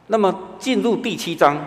那么进入第7章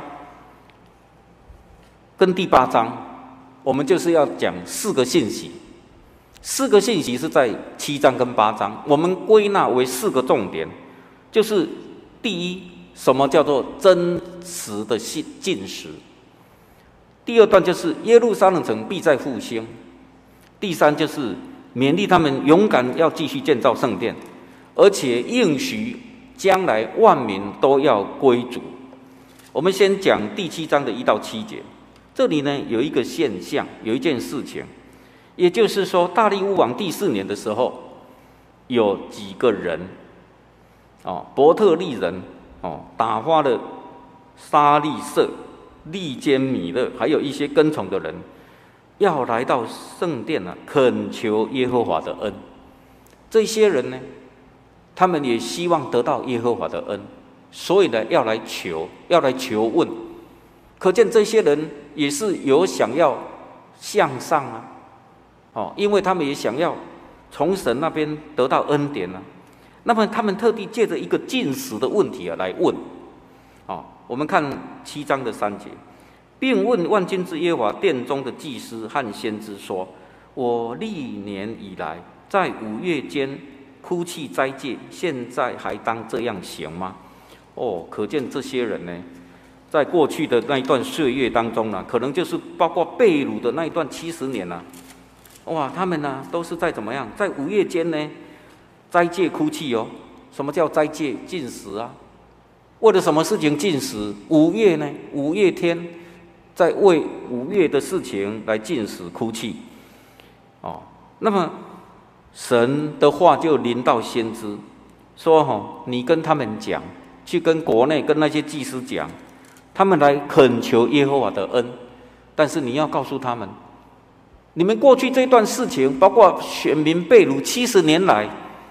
跟第8章，我们就是要讲4个信息。4个信息是在7章跟8章，我们归纳为4个重点，就是第一，什么叫做真实的禁食？第2段就是耶路撒冷城必再复兴。第3就是勉励他们勇敢要继续建造圣殿，而且应许将来万民都要归主。我们先讲第7章的1到7节，这里呢有一个现象，有一件事情，也就是说大利乌王第4年的时候，有几个人伯特利人打发了沙利色、利坚米勒，还有一些跟从的人，要来到圣殿恳求耶和华的恩。这些人呢，他们也希望得到耶和华的恩，所以呢，要来求问。可见这些人也是有想要向上因为他们也想要从神那边得到恩典那么他们特地借着一个禁食的问题来问。我们看7章的3节，并问万军之耶和华殿中的祭司和先知说：我历年以来在5月间哭泣斋戒，现在还当这样行吗？可见这些人呢，在过去的那一段岁月当中可能就是包括被掳的那一段70年他们都是在怎么样，在5月间呢斋戒哭泣什么叫斋戒？禁食为了什么事情禁食？5月呢？5月天，在为5月的事情来禁食哭泣。那么神的话就临到先知，说你跟他们讲，去跟国内跟那些祭司讲，他们来恳求耶和华的恩，但是你要告诉他们，你们过去这段事情，包括选民被掳70年来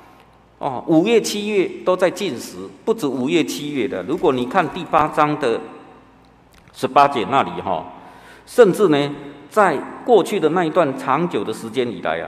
5月、7月都在禁食，不止5月、7月的。如果你看第8章的18节那里甚至呢，在过去的那一段长久的时间以来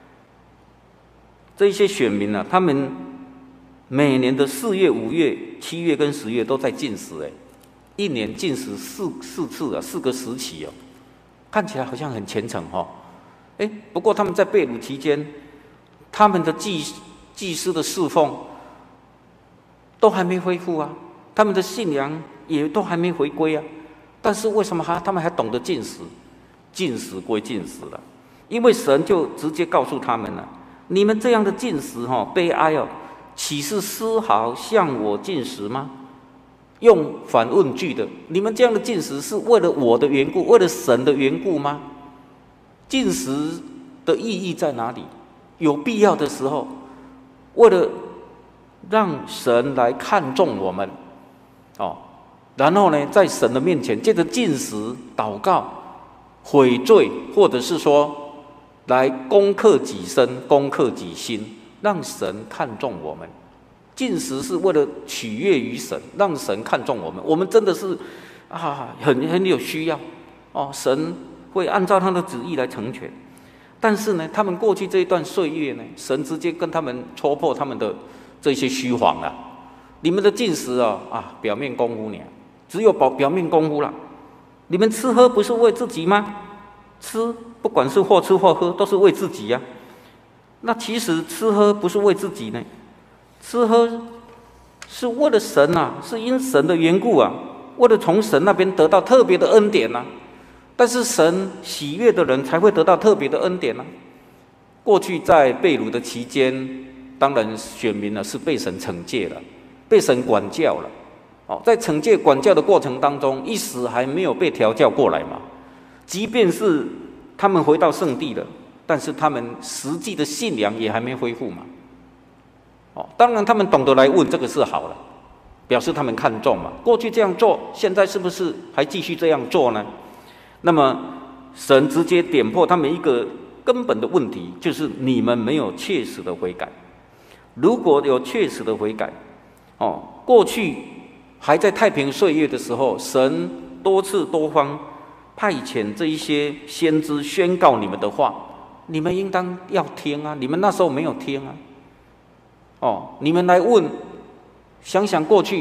这些选民他们每年的4月、5月、7月跟10月都在禁食一年禁食4次4个时期看起来好像很虔诚不过他们在被掳期间，他们的祭司的侍奉都还没恢复他们的信仰也都还没回归但是为什么他们还懂得禁食？禁食归禁食了，因为神就直接告诉他们了：你们这样的禁食悲哀岂是丝毫向我禁食吗？用反问句的，你们这样的禁食是为了我的缘故，为了神的缘故吗？禁食的意义在哪里？有必要的时候，为了让神来看重我们然后呢，在神的面前借着禁食祷告悔罪，或者是说来攻克己身，攻克己心，让神看重我们。禁食是为了取悦于神，让神看重我们。我们真的是很有需要神会按照他的旨意来成全。但是呢，他们过去这一段岁月呢，神直接跟他们戳破他们的这些虚谎你们的禁食表面功夫只有表面功夫了。你们吃喝不是为自己吗？吃不管是或吃或喝，都是为自己那其实吃喝不是为自己呢，吃喝是为了神是因神的缘故为了从神那边得到特别的恩典但是神喜悦的人才会得到特别的恩典过去在被掳的期间，当然选民是被神惩戒了，被神管教了在惩戒管教的过程当中，一时还没有被调教过来嘛。即便是他们回到圣地了，但是他们实际的信仰也还没恢复嘛。当然他们懂得来问，这个是好了，表示他们看重嘛。过去这样做，现在是不是还继续这样做呢？那么神直接点破他们一个根本的问题，就是你们没有切实的悔改。如果有确实的悔改过去还在太平岁月的时候，神多次多方派遣这一些先知宣告你们的话，你们应当要听你们那时候没有听你们来问，想想过去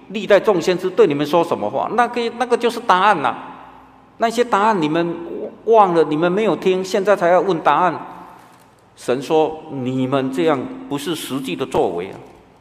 历代众先知对你们说什么话，那个就是答案啦。那些答案你们忘了，你们没有听，现在才要问答案。神说你们这样不是实际的作为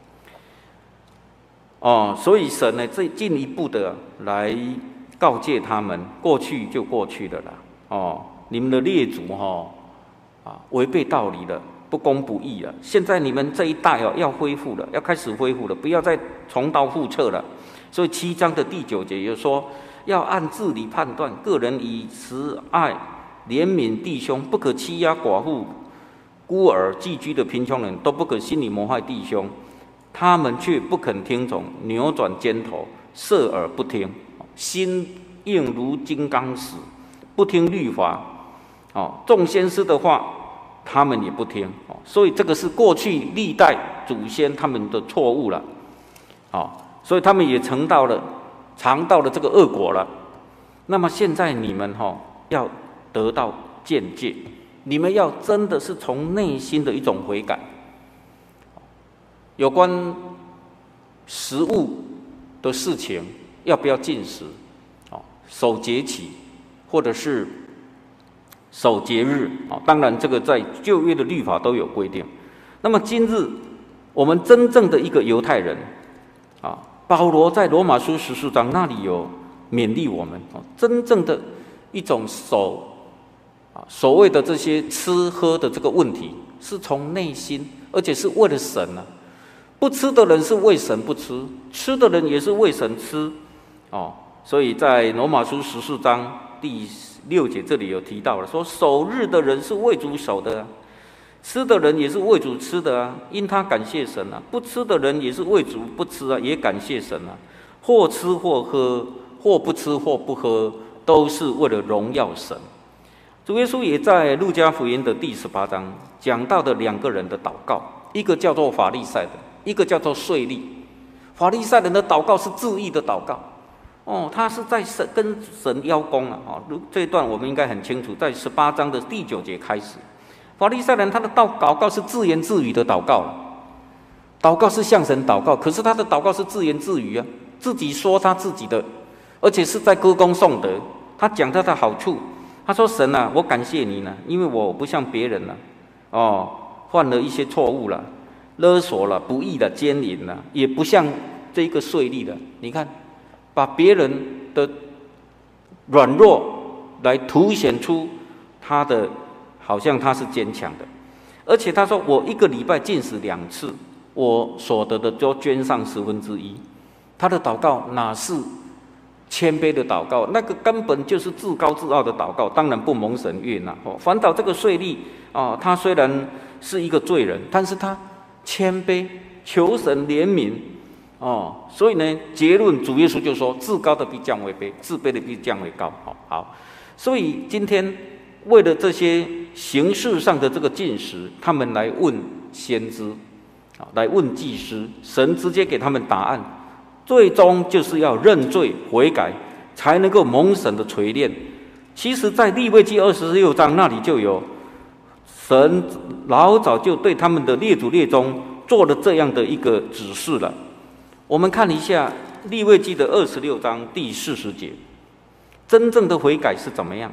啊。所以神呢，最进一步的来告诫他们，过去就过去了啦。你们的列祖违背道理了，不公不义了。现在你们这一代要恢复了，要开始恢复了，不要再重蹈覆辙了。所以7章的第9节也说，要按治理判断，个人以慈爱怜悯弟兄，不可欺压寡妇、孤儿、寄居的贫穷人，都不可心里谋害弟兄。他们却不肯听从，扭转肩头，侧耳不听，心硬如金刚石，不听律法。众先知的话他们也不听。所以这个是过去历代祖先他们的错误了。所以他们也尝到了这个恶果了。那么现在你们要得到见解，你们要真的是从内心的一种悔改。有关食物的事情，要不要禁食，守节期，或者是守节日，当然这个在旧约的律法都有规定。那么今日我们真正的一个犹太人，保罗在罗马书14章那里有勉励我们，真正的一种所谓的这些吃喝的这个问题，是从内心，而且是为了神啊。不吃的人是为神不吃，吃的人也是为神吃。所以在罗马书14章第6节这里有提到了，说守日的人是为主守的吃的人也是为主吃的因他感谢神不吃的人也是为主不吃也感谢神或吃或喝，或不吃或不喝，都是为了荣耀神。主耶稣也在路加福音的第18章讲到的2个人的祷告，一个叫做法利赛的，一个叫做税吏。法利赛人的祷告是自义的祷告，他是在跟神邀功这一段我们应该很清楚，在18章的第9节开始。法利赛人他的祷告是自言自语的祷告了，祷告是向神祷告，可是他的祷告是自言自语自己说他自己的，而且是在歌功颂德。他讲他的好处，他说神我感谢你因为我不像别人犯了一些错误了，勒索了，不义了，奸淫了，也不像这个税吏了。你看，把别人的软弱来凸显出他的，好像他是坚强的。而且他说，我1个礼拜禁食2次，我所得的就捐上1/10。他的祷告哪是谦卑的祷告，那个根本就是自高自傲的祷告，当然不蒙神悦纳。反倒这个税吏他虽然是一个罪人，但是他谦卑，求神怜悯所以呢，结论主耶稣就说，自高的必降为卑，自卑的必降为高。好，所以今天为了这些形式上的这个禁食，他们来问先知，来问祭司，神直接给他们答案，最终就是要认罪悔改，才能够蒙神的垂怜。其实在利未记26章那里就有，神老早就对他们的列祖列宗做了这样的一个指示了。我们看一下利未记的26章第40节，真正的悔改是怎么样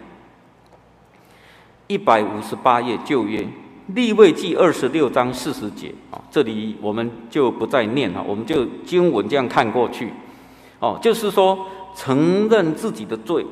？158页旧约利未记26章40节这里我们就不再念我们就经文这样看过去就是说承认自己的罪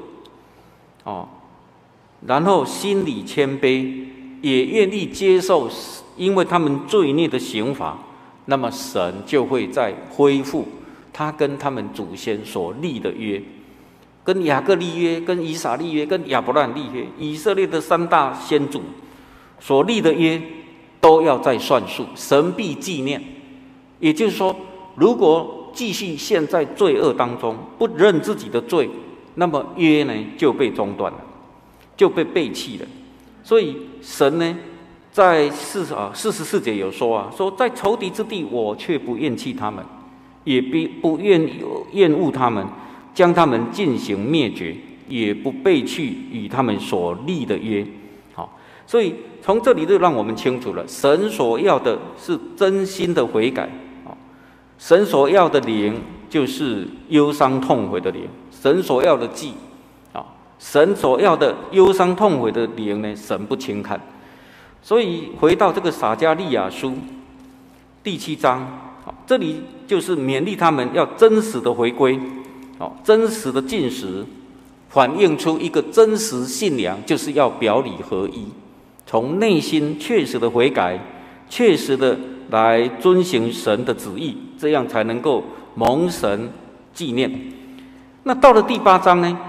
然后心里谦卑，也愿意接受因为他们罪孽的刑罚，那么神就会再恢复他跟他们祖先所立的约，跟雅各立约，跟以撒立约，跟亚伯兰立约，以色列的3大先祖所立的约都要再算数，神必纪念。也就是说，如果继续陷在罪恶当中，不认自己的罪，那么约呢就被中断了，就被背弃了。所以神呢在44节有说说在仇敌之地，我却不厌弃他们，也不厌恶他们，将他们进行灭绝，也不背弃与他们所立的约。所以从这里就让我们清楚了，神所要的是真心的悔改，神所要的灵就是忧伤痛悔的灵。神所要的祭啊，神所要的忧伤痛悔的灵呢，神不轻看。所以回到这个撒迦利亚书第7章，这里就是勉励他们要真实的回归，真实的进食，反映出一个真实信仰，就是要表里合一，从内心确实的悔改，确实的来遵行神的旨意，这样才能够蒙神纪念。那到了第8章呢，